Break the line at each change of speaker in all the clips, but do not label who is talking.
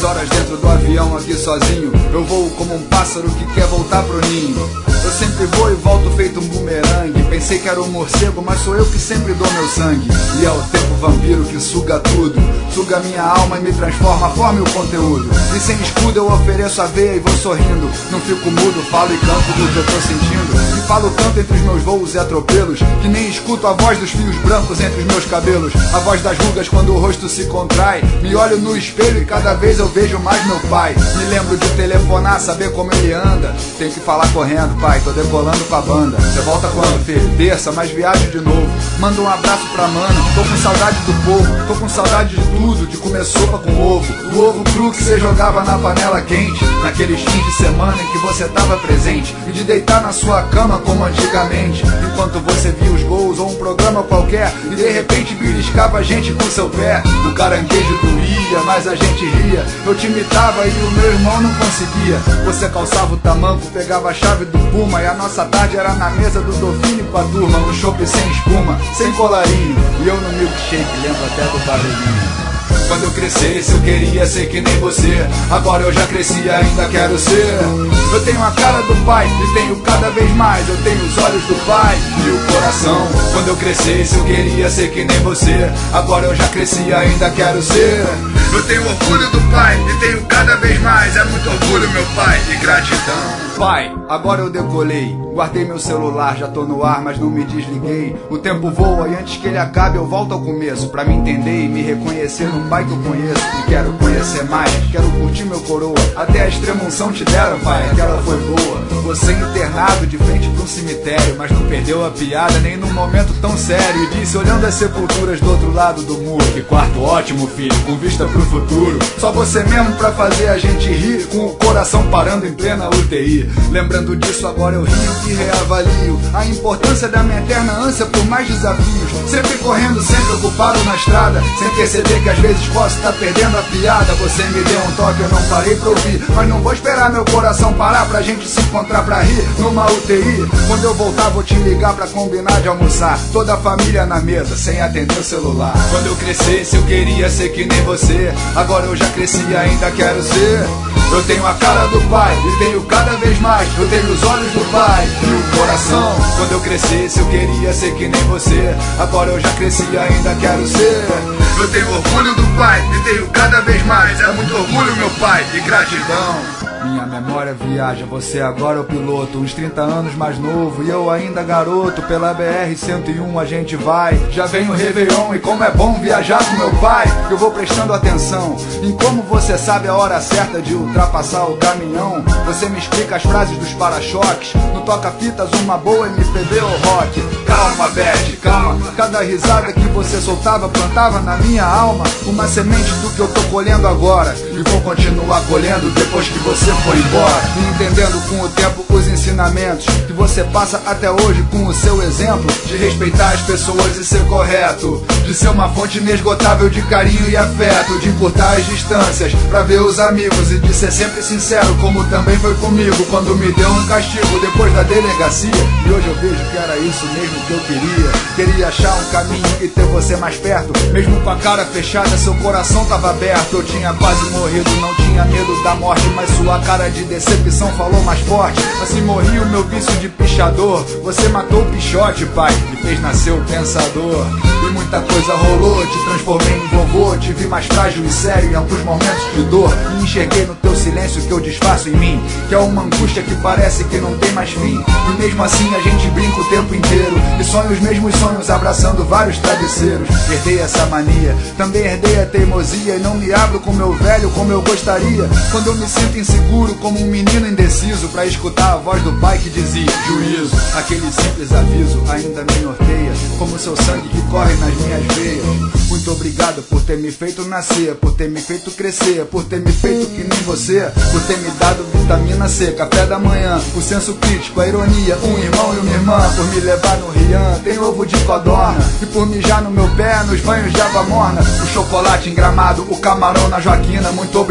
horas dentro do avião aqui sozinho. Eu voo como um pássaro que quer voltar pro ninho. Eu sempre vou e volto feito um bumerangue. Pensei que era um morcego, mas sou eu que sempre dou meu sangue. E é o tempo vampiro que suga tudo, suga minha alma e me transforma a forma e o conteúdo. E sem escudo eu ofereço a veia e vou sorrindo. Não fico mudo, falo e canto do que eu tô sentindo. E falo tanto entre os meus voos e atropelos, que nem escuto a voz dos fios brancos entre os meus cabelos. A voz das rugas quando o rosto se contrai. Me olho no espelho e cada vez eu vejo mais meu pai. Me lembro de telefonar, saber como ele anda. Tenho que falar correndo, pai, tô decolando com a banda. Você volta quando, filho? Terça, mas viajo de novo. Manda um abraço pra mana, tô com saudade do povo. Tô com saudade de tudo, de comer sopa com ovo. Do ovo cru que você jogava na panela quente, naqueles fins de semana em que você tava presente. E de deitar na sua cama como antigamente, enquanto você via os gols ou um programa qualquer, e de repente beliscava a gente com seu pé. O caranguejo doía, mas a gente ria. Eu te imitava e o meu irmão não conseguia. Você calçava o tamanco, pegava a chave do Puma, e a nossa tarde era na mesa do Dolphine com a turma. Um chopp sem espuma, sem colarinho, e eu no milkshake, lembro até do barulhinho. Quando eu crescesse eu queria ser que nem você. Agora eu já cresci e ainda quero ser. Eu tenho a cara do pai e tenho cada vez mais. Eu tenho os olhos do pai e o coração. Quando eu crescesse eu queria ser que nem você. Agora eu já cresci e ainda quero ser. Eu tenho orgulho do pai e tenho cada vez mais. É muito orgulho, meu pai, e gratidão. Pai, agora eu decolei. Guardei meu celular, já tô no ar, mas não me desliguei. O tempo voa e antes que ele acabe eu volto ao começo, pra me entender e me reconhecer num pai que eu conheço. E quero conhecer mais, quero curtir meu coroa. Até a extrema unção te deram, pai, aquela foi boa. Você internado de frente pra um cemitério, mas não perdeu a piada nem num momento tão sério. E disse olhando as sepulturas do outro lado do muro: que quarto ótimo, filho, com vista pro futuro. Só você mesmo pra fazer a gente rir, com o coração parando em plena UTI. Lembrando disso agora eu rio e reavalio a importância da minha eterna ânsia por mais desafios. Sempre correndo, sempre ocupado na estrada, sem perceber que às vezes posso estar perdendo a piada. Você me deu um toque, eu não parei pra ouvir, mas não vou esperar meu coração parar pra gente se encontrar pra rir numa UTI. Quando eu voltar vou te ligar pra combinar de almoçar, toda a família na mesa, sem atender o celular. Quando eu crescesse eu queria ser que nem você. Agora eu já cresci e ainda quero ser. Eu tenho a cara do pai e tenho cada vez mais. Eu tenho os olhos do pai e o coração. Quando eu crescesse eu queria ser que nem você. Agora eu já cresci e ainda quero ser. Eu tenho orgulho do pai e tenho cada vez mais. É muito orgulho, meu pai, e gratidão. Minha memória viaja, você agora é o piloto, uns 30 anos mais novo e eu ainda garoto. Pela BR-101 a gente vai, já vem o Réveillon e como é bom viajar com meu pai. Eu vou prestando atenção em como você sabe a hora certa de ultrapassar o caminhão. Você me explica as frases dos para-choques, no toca-fitas uma boa MPB ou rock. Calma, Beth, calma, cada risada que você soltava plantava na minha alma uma semente do que eu tô colhendo agora. E vou continuar colhendo depois que você foi embora, e entendendo com o tempo os ensinamentos que você passa até hoje com o seu exemplo de respeitar as pessoas e ser correto, de ser uma fonte inesgotável de carinho e afeto, de encurtar as distâncias pra ver os amigos e de ser sempre sincero, como também foi comigo quando me deu um castigo depois da delegacia. E hoje eu vejo que era isso mesmo que eu queria achar um caminho e ter você mais perto. Mesmo com a cara fechada seu coração tava aberto. Eu tinha quase morrido, não tinha medo da morte, mas sua cara de decepção falou mais forte. Assim morri o meu vício de pichador. Você matou o pichote, pai, me fez nascer o pensador. E muita coisa rolou, te transformei em vovô. Te vi mais frágil e sério em alguns momentos de dor. E enxerguei no teu silêncio que eu disfarço em mim, que é uma angústia que parece que não tem mais fim. E mesmo assim a gente brinca o tempo inteiro e sonha os mesmos sonhos abraçando vários travesseiros. Herdei essa mania, também herdei a teimosia, e não me abro com meu velho como eu gostaria. Quando eu me sinto inseguro como um menino indeciso, pra escutar a voz do pai que dizia: juízo. Aquele simples aviso ainda me norteia, como seu sangue que corre nas minhas veias. Muito obrigado por ter me feito nascer, por ter me feito crescer, por ter me feito que nem você, por ter me dado vitamina C, café da manhã, o senso crítico, a ironia, um irmão e uma irmã, por me levar no Rian, tem ovo de codorna, e por mijar no meu pé nos banhos de água morna, o chocolate engramado, o camarão na Joaquina. Muito obrigado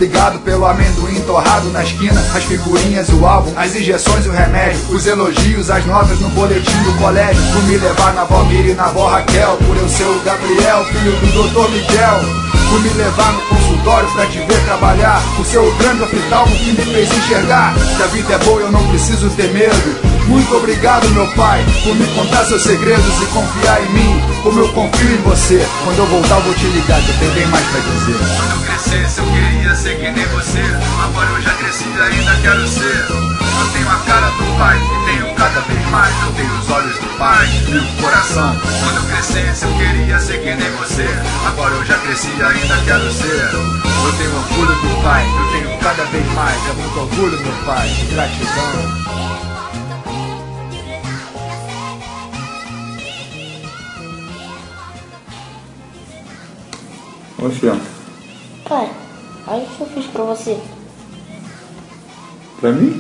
pelo amendoim torrado na esquina, as figurinhas, o álbum, as injeções e o remédio, os elogios, as notas no boletim do colégio, por me levar na avó Miri e na avó Raquel, por eu ser o Gabriel, filho do Dr. Miguel, por me levar no consultório pra te ver trabalhar, por ser o grande oftalmo que me fez enxergar que a vida é boa e eu não preciso ter medo. Muito obrigado, meu pai, por me contar seus segredos e confiar em mim, como eu confio em você. Quando eu voltar eu vou te ligar, que eu tenho bem mais pra dizer.
Quando eu crescesse eu queria ser que nem você, agora eu já cresci e ainda quero ser. Eu tenho a cara do pai e tenho cada vez mais, eu tenho os olhos do pai e o coração. Quando eu crescesse eu queria ser que nem você, agora eu já cresci e ainda quero ser. Eu tenho orgulho do pai, eu tenho cada vez mais, é muito orgulho, meu pai, gratidão.
Oi, filhão.
Pai, olha o que eu fiz pra você.
Pra mim?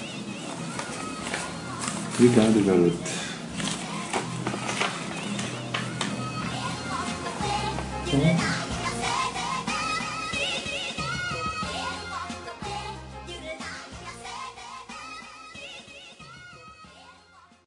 Obrigado, garoto.